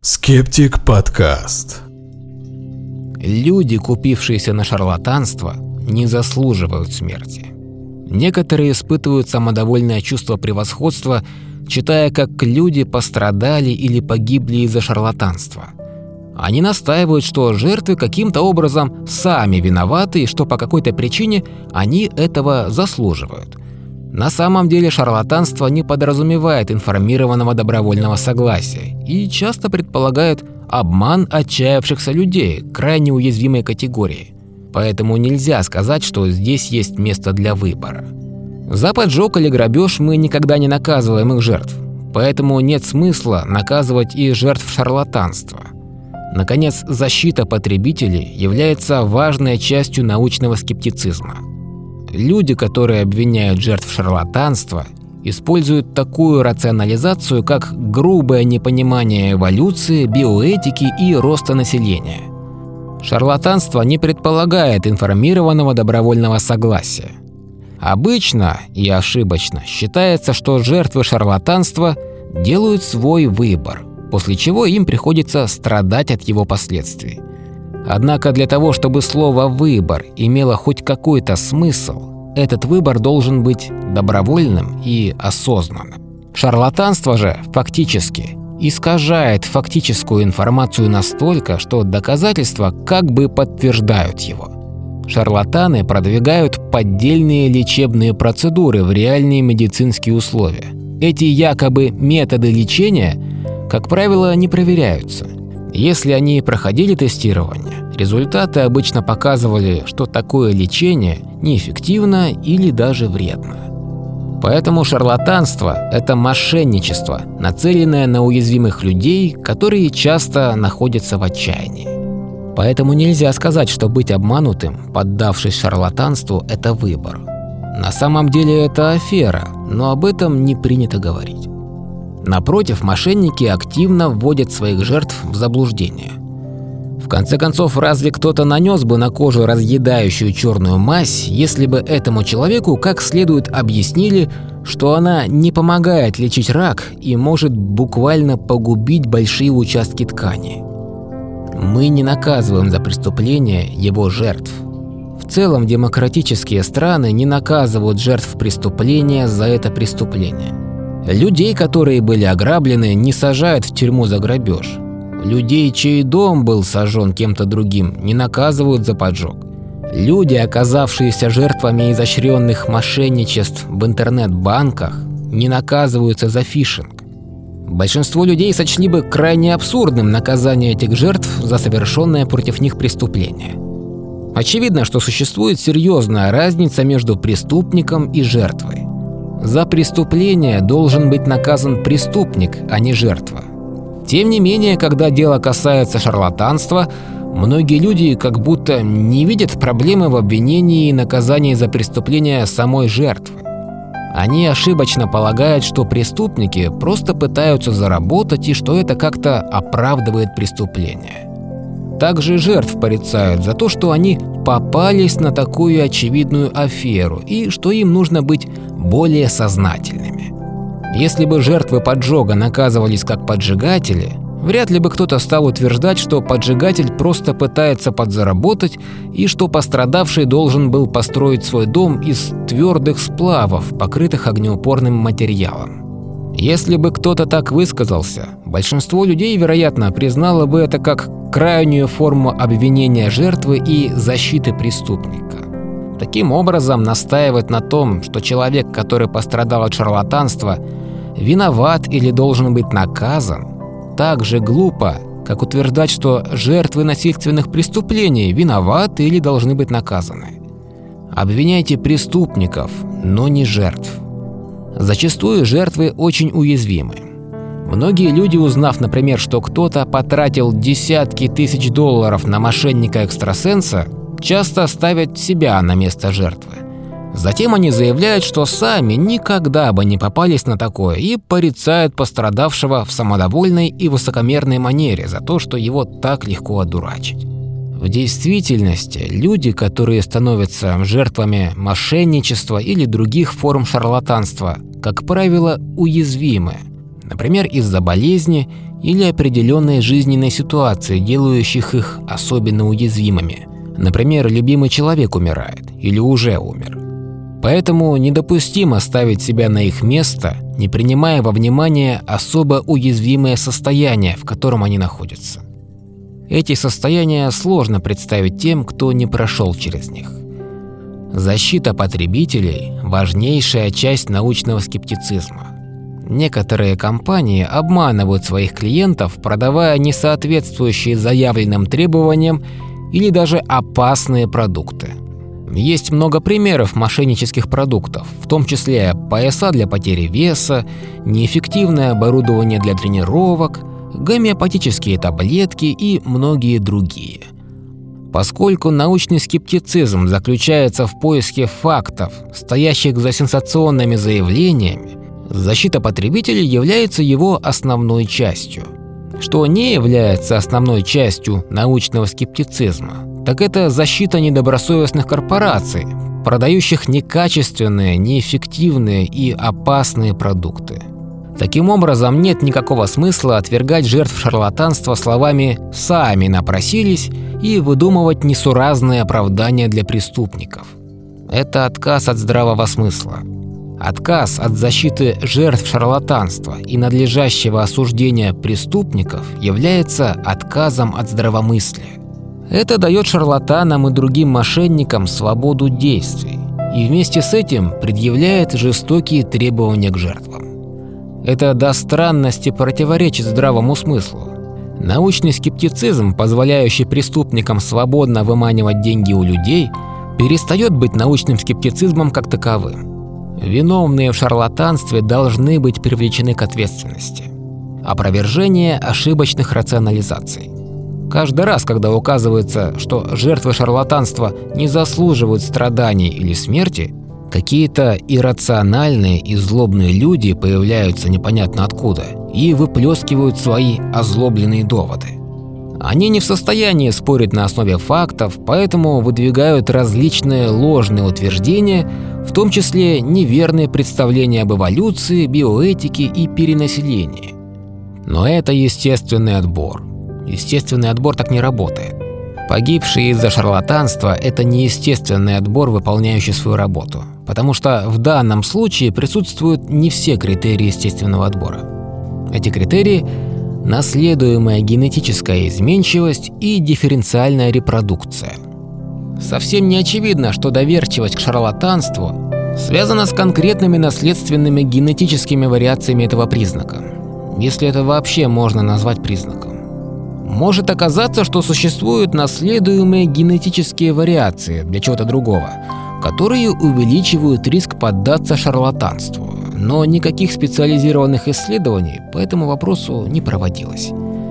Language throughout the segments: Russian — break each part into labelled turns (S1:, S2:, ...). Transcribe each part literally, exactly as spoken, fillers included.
S1: Скептик подкаст.
S2: Люди, купившиеся на шарлатанство, не заслуживают смерти. Некоторые испытывают самодовольное чувство превосходства, читая, как люди пострадали или погибли из-за шарлатанства. Они настаивают, что жертвы каким-то образом сами виноваты и что по какой-то причине они этого заслуживают. На самом деле шарлатанство не подразумевает информированного добровольного согласия и часто предполагает обман отчаявшихся людей, крайне уязвимой категории. Поэтому нельзя сказать, что здесь есть место для выбора. За поджог или грабеж мы никогда не наказываем их жертв, поэтому нет смысла наказывать и жертв шарлатанства. Наконец, защита потребителей является важной частью научного скептицизма. Люди, которые обвиняют жертв шарлатанства, используют такую рационализацию, как грубое непонимание эволюции, биоэтики и роста населения. Шарлатанство не предполагает информированного добровольного согласия. Обычно и ошибочно считается, что жертвы шарлатанства делают свой выбор, после чего им приходится страдать от его последствий. Однако для того, чтобы слово «выбор» имело хоть какой-то смысл, этот выбор должен быть добровольным и осознанным. Шарлатанство же фактически искажает фактическую информацию настолько, что доказательства как бы подтверждают его. Шарлатаны продвигают поддельные лечебные процедуры в реальные медицинские условия. Эти якобы методы лечения, как правило, не проверяются. Если они проходили тестирование, результаты обычно показывали, что такое лечение неэффективно или даже вредно. Поэтому шарлатанство – это мошенничество, нацеленное на уязвимых людей, которые часто находятся в отчаянии. Поэтому нельзя сказать, что быть обманутым, поддавшись шарлатанству – это выбор. На самом деле это афера, но об этом не принято говорить. Напротив, мошенники активно вводят своих жертв в заблуждение. В конце концов, разве кто-то нанес бы на кожу разъедающую черную мазь, если бы этому человеку как следует объяснили, что она не помогает лечить рак и может буквально погубить большие участки ткани? Мы не наказываем за преступления его жертв. В целом, демократические страны не наказывают жертв преступления за это преступление. Людей, которые были ограблены, не сажают в тюрьму за грабеж. Людей, чей дом был сожжен кем-то другим, не наказывают за поджог. Люди, оказавшиеся жертвами изощренных мошенничеств в интернет-банках, не наказываются за фишинг. Большинство людей сочли бы крайне абсурдным наказание этих жертв за совершенное против них преступление. Очевидно, что существует серьезная разница между преступником и жертвой. За преступление должен быть наказан преступник, а не жертва. Тем не менее, когда дело касается шарлатанства, многие люди как будто не видят проблемы в обвинении и наказании за преступление самой жертвы. Они ошибочно полагают, что преступники просто пытаются заработать и что это как-то оправдывает преступление. Также жертв порицают за то, что они попались на такую очевидную аферу и что им нужно быть более сознательными. Если бы жертвы поджога наказывались как поджигатели, вряд ли бы кто-то стал утверждать, что поджигатель просто пытается подзаработать и что пострадавший должен был построить свой дом из твердых сплавов, покрытых огнеупорным материалом. Если бы кто-то так высказался, большинство людей, вероятно, признало бы это как крайнюю форму обвинения жертвы и защиты преступника. Таким образом, настаивать на том, что человек, который пострадал от шарлатанства, виноват или должен быть наказан, так же глупо, как утверждать, что жертвы насильственных преступлений виноваты или должны быть наказаны. Обвиняйте преступников, но не жертв. Зачастую жертвы очень уязвимы. Многие люди, узнав, например, что кто-то потратил десятки тысяч долларов на мошенника-экстрасенса, часто ставят себя на место жертвы. Затем они заявляют, что сами никогда бы не попались на такое и порицают пострадавшего в самодовольной и высокомерной манере за то, что его так легко одурачить. В действительности, люди, которые становятся жертвами мошенничества или других форм шарлатанства, как правило, уязвимы, например, из-за болезни или определенной жизненной ситуации, делающих их особенно уязвимыми. Например, любимый человек умирает или уже умер. Поэтому недопустимо ставить себя на их место, не принимая во внимание особо уязвимое состояние, в котором они находятся. Эти состояния сложно представить тем, кто не прошел через них. Защита потребителей – важнейшая часть научного скептицизма. Некоторые компании обманывают своих клиентов, продавая несоответствующие заявленным требованиям или даже опасные продукты. Есть много примеров мошеннических продуктов, в том числе пояса для потери веса, неэффективное оборудование для тренировок, гомеопатические таблетки и многие другие. Поскольку научный скептицизм заключается в поиске фактов, стоящих за сенсационными заявлениями, защита потребителей является его основной частью. Что не является основной частью научного скептицизма, так это защита недобросовестных корпораций, продающих некачественные, неэффективные и опасные продукты. Таким образом, нет никакого смысла отвергать жертв шарлатанства словами «сами напросились» и выдумывать несуразные оправдания для преступников. Это отказ от здравого смысла. Отказ от защиты жертв шарлатанства и надлежащего осуждения преступников является отказом от здравомыслия. Это дает шарлатанам и другим мошенникам свободу действий и вместе с этим предъявляет жестокие требования к жертвам. Это до странности противоречит здравому смыслу. Научный скептицизм, позволяющий преступникам свободно выманивать деньги у людей, перестает быть научным скептицизмом как таковым. Виновные в шарлатанстве должны быть привлечены к ответственности. Опровержение ошибочных рационализаций. Каждый раз, когда указывается, что жертвы шарлатанства не заслуживают страданий или смерти, какие-то иррациональные и злобные люди появляются непонятно откуда и выплескивают свои озлобленные доводы. Они не в состоянии спорить на основе фактов, поэтому выдвигают различные ложные утверждения, в том числе неверные представления об эволюции, биоэтике и перенаселении. Но это естественный отбор. Естественный отбор так не работает. Погибшие из-за шарлатанства – это не естественный отбор, выполняющий свою работу, потому что в данном случае присутствуют не все критерии естественного отбора. Эти критерии – наследуемая генетическая изменчивость и дифференциальная репродукция. Совсем не очевидно, что доверчивость к шарлатанству связана с конкретными наследственными генетическими вариациями этого признака, если это вообще можно назвать признаком. Может оказаться, что существуют наследуемые генетические вариации для чего-то другого, которые увеличивают риск поддаться шарлатанству, но никаких специализированных исследований по этому вопросу не проводилось.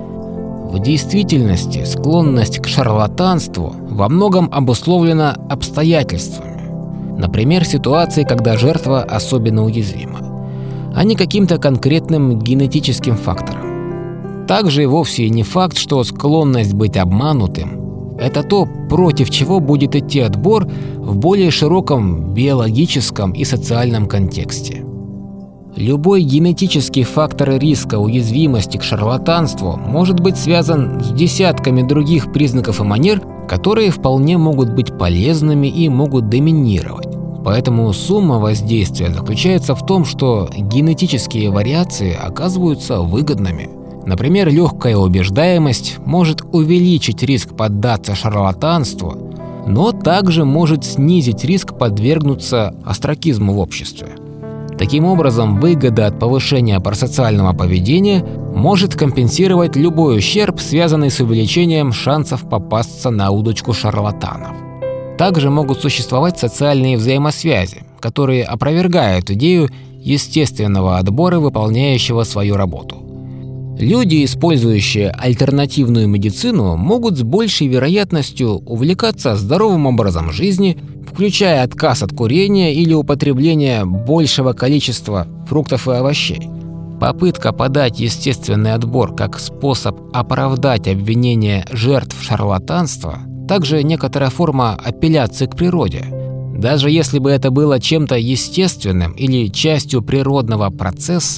S2: В действительности склонность к шарлатанству во многом обусловлена обстоятельствами, например, ситуацией, когда жертва особенно уязвима, а не каким-то конкретным генетическим фактором. Также и вовсе не факт, что склонность быть обманутым – это то, против чего будет идти отбор в более широком биологическом и социальном контексте. Любой генетический фактор риска уязвимости к шарлатанству может быть связан с десятками других признаков и манер, которые вполне могут быть полезными и могут доминировать. Поэтому сумма воздействия заключается в том, что генетические вариации оказываются выгодными. Например, легкая убеждаемость может увеличить риск поддаться шарлатанству, но также может снизить риск подвергнуться остракизму в обществе. Таким образом, выгода от повышения парасоциального поведения может компенсировать любой ущерб, связанный с увеличением шансов попасться на удочку шарлатанов. Также могут существовать социальные взаимосвязи, которые опровергают идею естественного отбора, выполняющего свою работу. Люди, использующие альтернативную медицину, могут с большей вероятностью увлекаться здоровым образом жизни, включая отказ от курения или употребления большего количества фруктов и овощей. Попытка подать естественный отбор как способ оправдать обвинение жертв шарлатанства также некоторая форма апелляции к природе. Даже если бы это было чем-то естественным или частью природного процесса,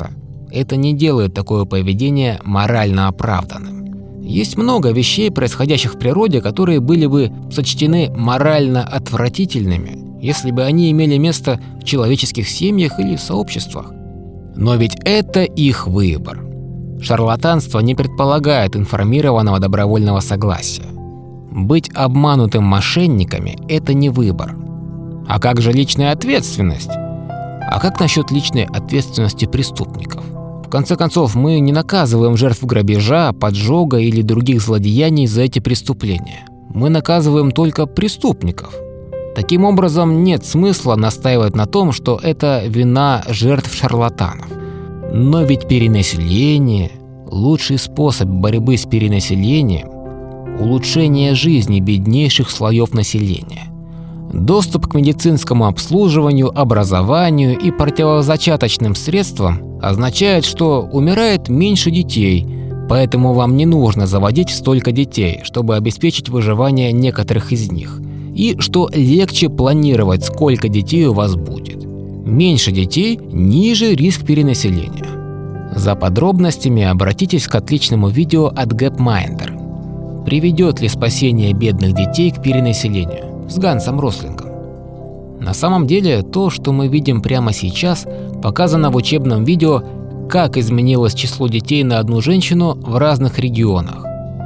S2: это не делает такое поведение морально оправданным. Есть много вещей, происходящих в природе, которые были бы сочтены морально отвратительными, если бы они имели место в человеческих семьях или сообществах. Но ведь это их выбор. Шарлатанство не предполагает информированного добровольного согласия. Быть обманутым мошенниками – это не выбор. А как же личная ответственность? А как насчет личной ответственности преступников? В конце концов, мы не наказываем жертв грабежа, поджога или других злодеяний за эти преступления. Мы наказываем только преступников. Таким образом, нет смысла настаивать на том, что это вина жертв шарлатанов. Но ведь перенаселение – лучший способ борьбы с перенаселением – улучшение жизни беднейших слоев населения. Доступ к медицинскому обслуживанию, образованию и противозачаточным средствам означает, что умирает меньше детей, поэтому вам не нужно заводить столько детей, чтобы обеспечить выживание некоторых из них, и что легче планировать, сколько детей у вас будет. Меньше детей – ниже риск перенаселения. За подробностями обратитесь к отличному видео от Gapminder. Приведет ли спасение бедных детей к перенаселению? С Гансом Рослингом. На самом деле, то, что мы видим прямо сейчас, показано в учебном видео «Как изменилось число детей на одну женщину в разных регионах».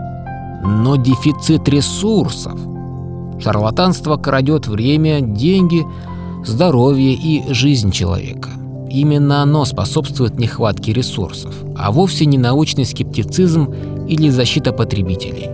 S2: Но дефицит ресурсов. Шарлатанство крадет время, деньги, здоровье и жизнь человека. Именно оно способствует нехватке ресурсов, а вовсе не научный скептицизм или защита потребителей.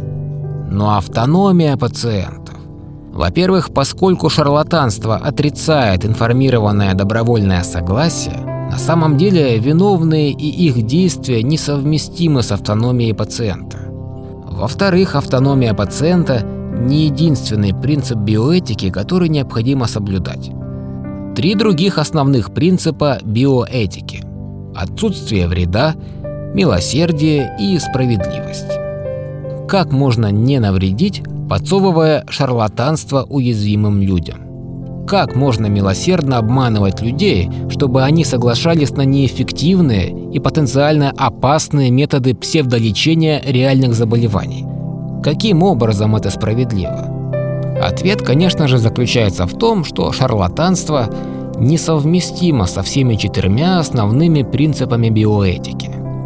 S2: Но автономия пациентов. Во-первых, поскольку шарлатанство отрицает информированное добровольное согласие, на самом деле виновные и их действия несовместимы с автономией пациента. Во-вторых, автономия пациента не единственный принцип биоэтики, который необходимо соблюдать. Три других основных принципа биоэтики – отсутствие вреда, милосердие и справедливость. Как можно не навредить, подсовывая шарлатанство уязвимым людям? Как можно милосердно обманывать людей, чтобы они соглашались на неэффективные и потенциально опасные методы псевдолечения реальных заболеваний? Каким образом это справедливо? Ответ, конечно же, заключается в том, что шарлатанство несовместимо со всеми четырьмя основными принципами биоэтики.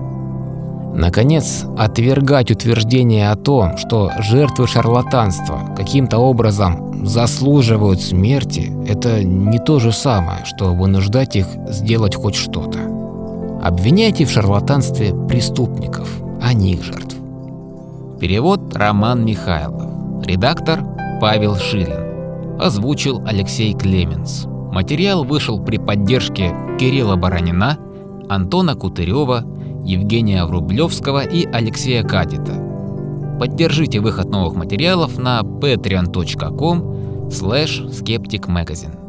S2: Наконец, отвергать утверждение о том, что жертвы шарлатанства каким-то образом заслуживают смерти, это не то же самое, что вынуждать их сделать хоть что-то. Обвиняйте в шарлатанстве преступников, а не их жертв. Перевод Роман Михайлов. Редактор Павел Шилин. Озвучил Алексей Клеменс. Материал вышел при поддержке Кирилла Баранина, Антона Кутырева, Евгения Врублевского и Алексея Кадита. Поддержите выход новых материалов на patreon точка com слэш скептик магазин.